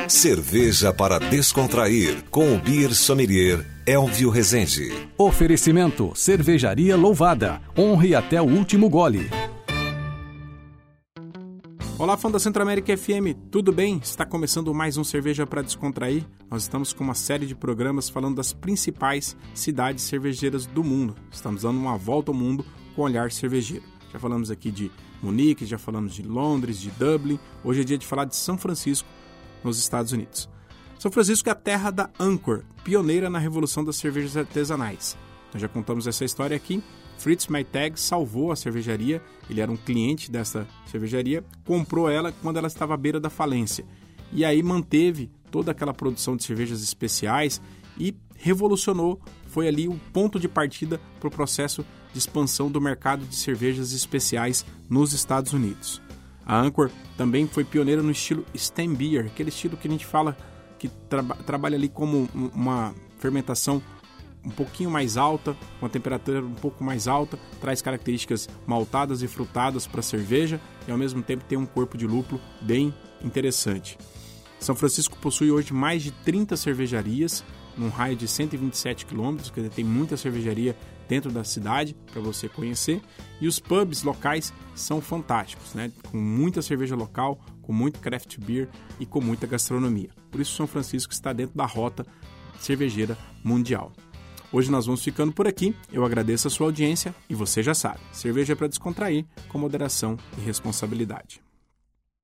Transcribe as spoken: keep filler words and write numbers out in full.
Cerveja para descontrair, com o Beer Sommelier Elvio Rezende. Oferecimento: Cervejaria Louvada. Honre até o último gole. Olá, fã da Centro-América F M, tudo bem? Está começando mais um Cerveja para Descontrair. Nós estamos com uma série de programas falando das principais cidades cervejeiras do mundo. Estamos dando uma volta ao mundo com olhar cervejeiro. Já falamos aqui de Munique, já falamos de Londres, de Dublin. Hoje é dia de falar de São Francisco, nos Estados Unidos. São Francisco é a terra da Anchor, pioneira na revolução das cervejas artesanais. Nós já contamos essa história aqui. Fritz Maytag salvou a cervejaria, ele era um cliente dessa cervejaria, comprou ela quando ela estava à beira da falência. E aí manteve toda aquela produção de cervejas especiais e revolucionou, foi ali o ponto de partida para o processo de expansão do mercado de cervejas especiais nos Estados Unidos. A Anchor também foi pioneira no estilo Stem Beer, aquele estilo que a gente fala que tra- trabalha ali como uma fermentação um pouquinho mais alta, com a temperatura um pouco mais alta, traz características maltadas e frutadas para a cerveja e ao mesmo tempo tem um corpo de lúpulo bem interessante. São Francisco possui hoje mais de trinta cervejarias, num raio de cento e vinte e sete quilômetros, quer dizer, tem muita cervejaria dentro da cidade para você conhecer, e os pubs locais são fantásticos, né? Com muita cerveja local, com muito craft beer e com muita gastronomia. Por isso São Francisco está dentro da rota cervejeira mundial. Hoje nós vamos ficando por aqui, eu agradeço a sua audiência e você já sabe, cerveja é para descontrair com moderação e responsabilidade.